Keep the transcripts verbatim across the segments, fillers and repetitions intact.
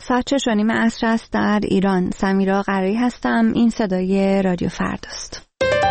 ساعت شش و نیم عصر است در ایران. سمیرا قرایی هستم. این صدای رادیو فرداست.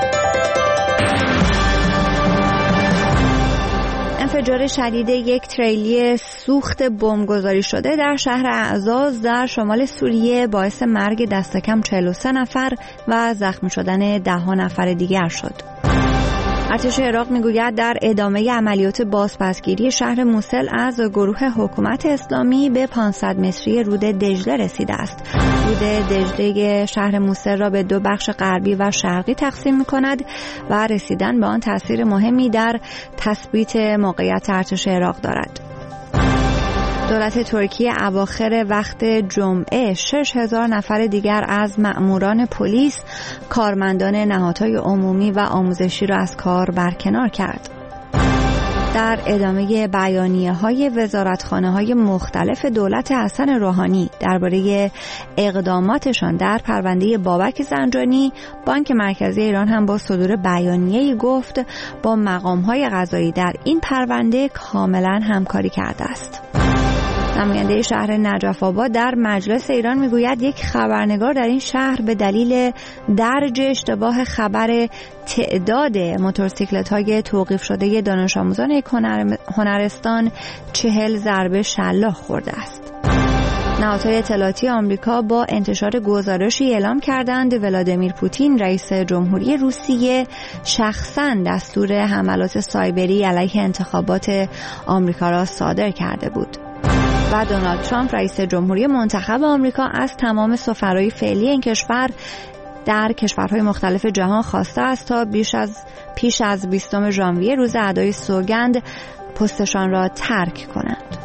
انفجار شدید یک تریلی سوخت بمبگذاری شده در شهر اعزاز در شمال سوریه باعث مرگ دست کم چهل و سه نفر و زخمی شدن ده ها نفر دیگر شد. ارتش عراق میگوید در ادامه عملیات بازپسگیری شهر موصل از گروه حکومت اسلامی به پانصد متری رود دجله رسیده است. رود دجله شهر موصل را به دو بخش غربی و شرقی تقسیم می‌کند و رسیدن به آن تأثیر مهمی در تثبیت موقعیت ارتش عراق دارد. دولت ترکیه اواخر وقت جمعه شش هزار نفر دیگر از مأموران پلیس، کارمندان نهادهای عمومی و آموزشی را از کار برکنار کرد. در ادامه بیانیه‌های وزارتخانه‌های مختلف دولت حسن روحانی درباره اقداماتشان در پرونده بابک زنجانی، بانک مرکزی ایران هم با صدور بیانیه‌ای گفت با مقام‌های قضایی در این پرونده کاملاً همکاری کرده است. نماینده شهر نجف آباد در مجلس ایران میگوید یک خبرنگار در این شهر به دلیل درج اشتباه خبر تعداد موتورسیکلت‌های توقیف شده دانش آموزان یک هنرستان چهل ضربه شلاق خورده است. نهادهای اطلاعاتی آمریکا با انتشار گزارشی اعلام کردند ولادیمیر پوتین رئیس جمهوری روسیه شخصاً دستور حملات سایبری علیه انتخابات آمریکا را صادر کرده بود. و دونالد ترامپ رئیس جمهوری منتخب آمریکا از تمام سفرای فعلی این کشور در کشورهای مختلف جهان خواسته است تا بیش از پیش از بیستم ژانویه روز ادای سوگند پستشان را ترک کنند.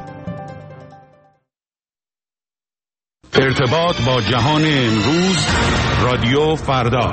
ارتباط با جهان امروز، رادیو فردا.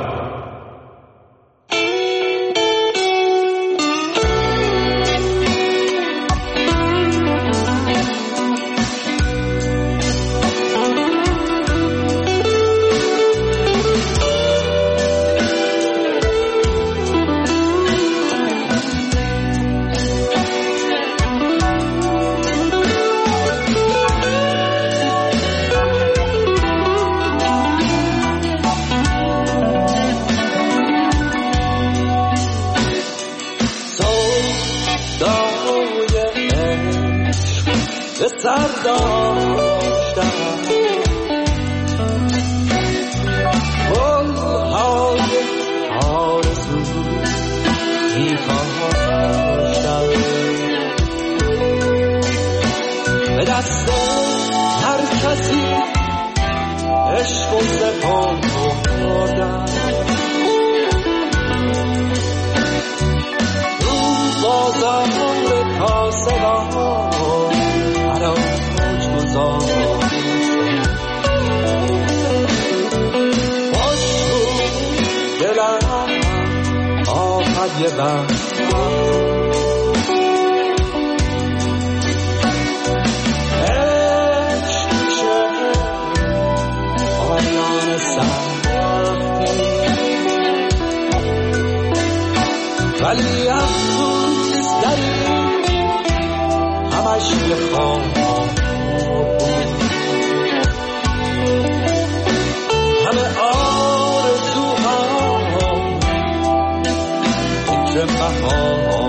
ولی افسوس داری همش میخوام همه آرزوها فکر بهار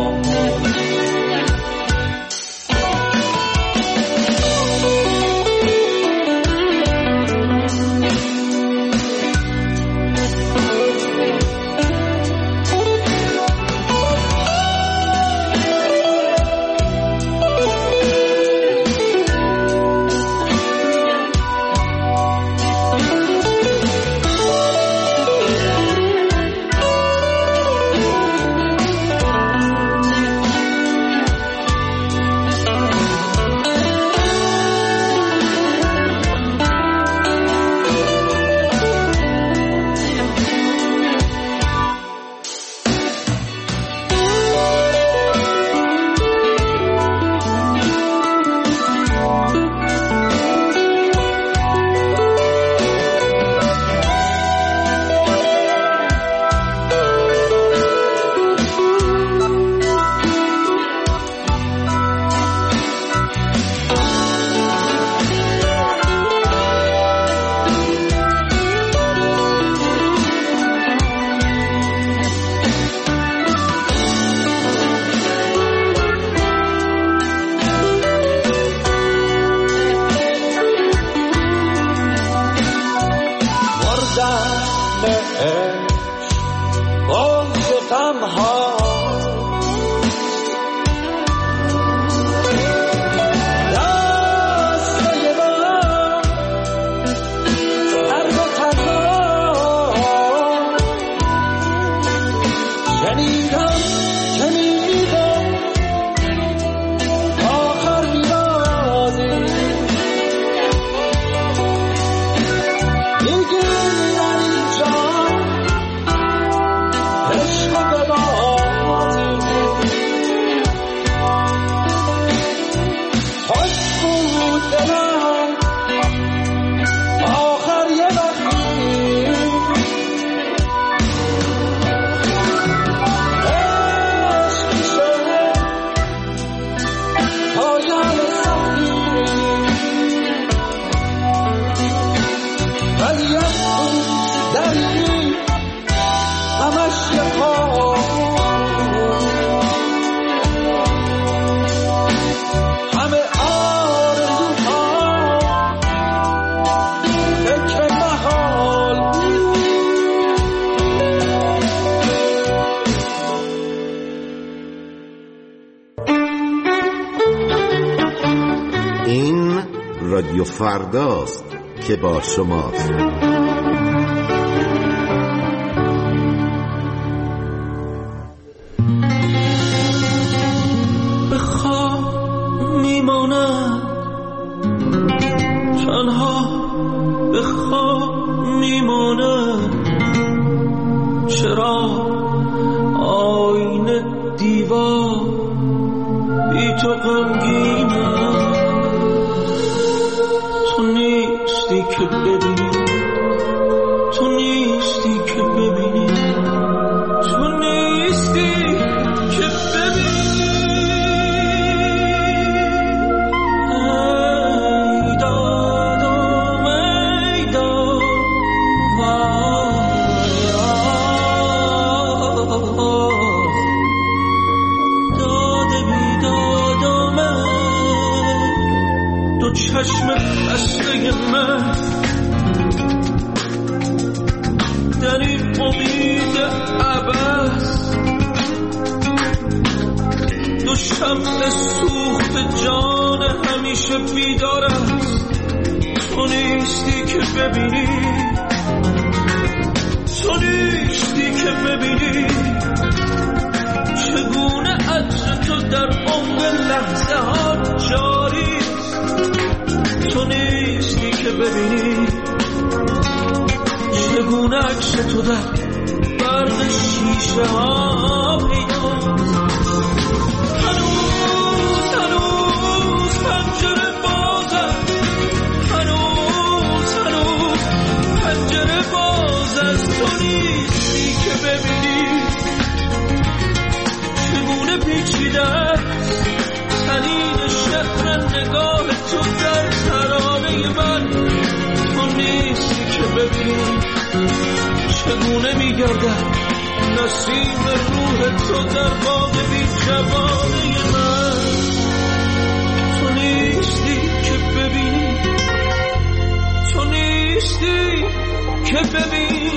تنها رادیو فرداست که با شماست. به خواب میماند تنها، به خواب میماند چرا آینه دیوار بی تو غمگینه. تو نیستی که ببینی، تو نیستی که ببینی، تو نیستی که ببینی. ای دادم ای داد داده بی دادم دو چشم بسته من در این امید عبث، دو شمع سوخت جان همیشه بیدار است. تو نیستی که ببینی، تو نیستی که ببینی چگونه عطر تو در عمق لحظه ها جاری. تو نیستی که ببینی چگونه عکس تو در برق شیشه ها پیداست. هنوز هنوز پنجره بازه، هنوز هنوز پنجره باز است. تو نیستی که ببینی چگونه پیچیده است تنین شهر نگاه تو در ترانه من. تو نیستی که ببینی چگونه میگردد نسیم روح تو در باغ بی جوانه من. تو نیستی که ببینی، تو نیستی که ببینی.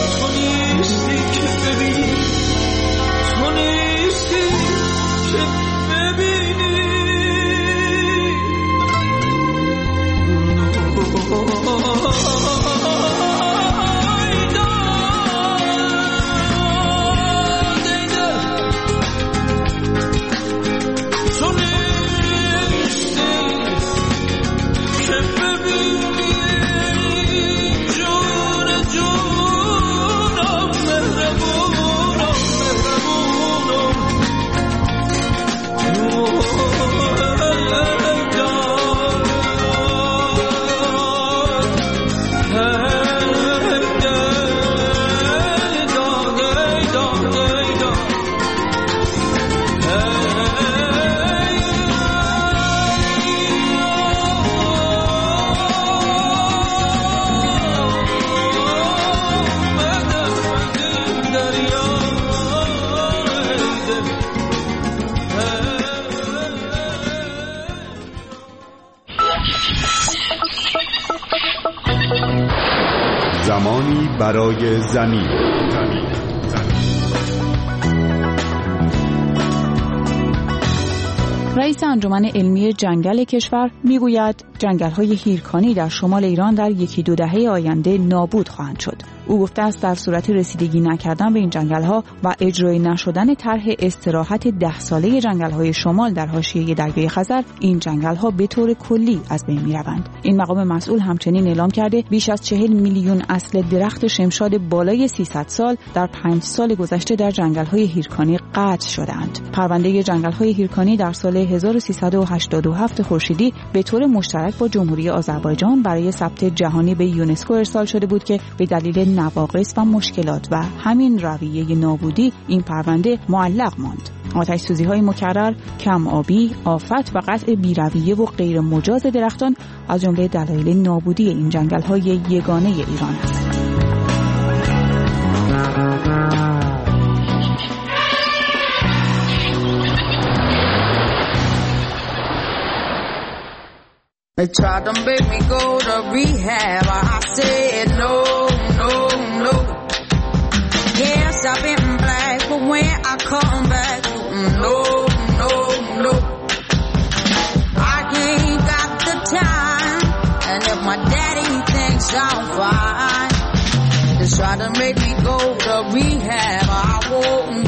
to زمانی برای زمین. رئیس انجمن علمی جنگل کشور میگوید جنگل‌های هیرکانی در شمال ایران در یکی دو دهه آینده نابود خواهند شد. او گفته است در صورت رسیدگی نکردن به این جنگل‌ها و اجرای نشدن طرح استراحت ده ساله جنگل‌های شمال در حاشیه دریای خزر، این جنگل‌ها به طور کلی از بین می‌روند. این مقام مسئول همچنین اعلام کرده بیش از چهل میلیون اصل درخت شمشاد بالای سیصد سال در پنج سال گذشته در جنگل‌های هیرکانی قطع شدند. پرونده جنگل‌های هیرکانی در سال هزار و سیصد و هشتاد و هفت خورشیدی به طور مشترک با جمهوری آذربایجان برای ثبت جهانی به یونسکو ارسال شده بود که به دلیل نواقص و مشکلات و همین رویه نابودی این پرونده معلق ماند. آتش سوزی های مکرر، کم آبی، آفت و قطع بی‌رویه و غیر مجاز درختان از جمله دلایل نابودی این جنگل های یگانه ایران است. They tried to make me go to rehab. I said no, no, no. Yes, I've been black, but when I come back, no, no, no. I ain't got the time, and if my daddy thinks I'm fine, they try to make me go to rehab. I won't